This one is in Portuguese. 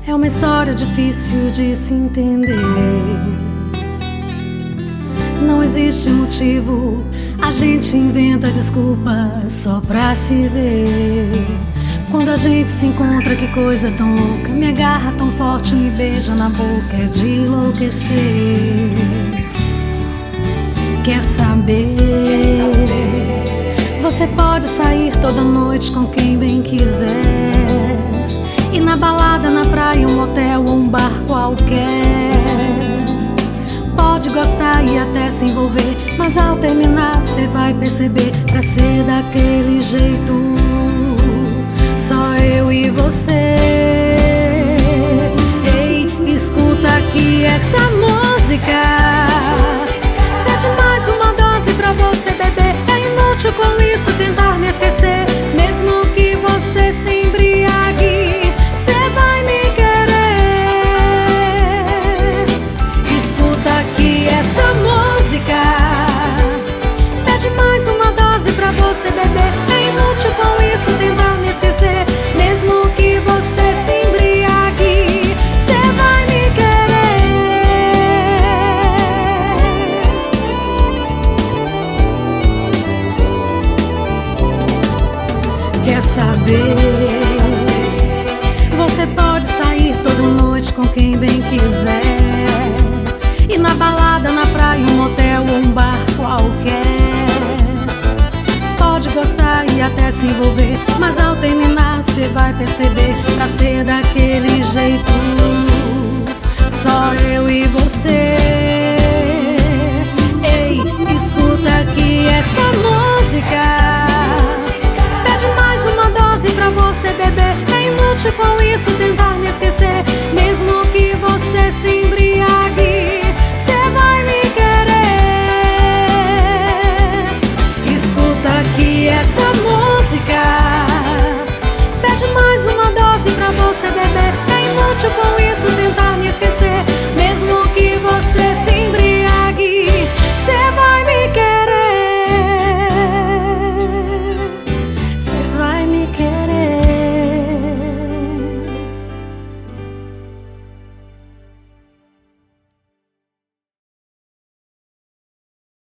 É uma história difícil de se entender. Não existe motivo, a gente inventa desculpas só pra se ver. Quando a gente se encontra, que coisa tão louca, me agarra tão forte, me beija na boca, é de enlouquecer. Quer saber? Você pode sair toda noite com quem bem quiser, ir na balada, na praia, um motel ou um bar qualquer. Pode gostar e até se envolver, mas ao terminar cê vai perceber, pra ser daquele jeito, só eu e você.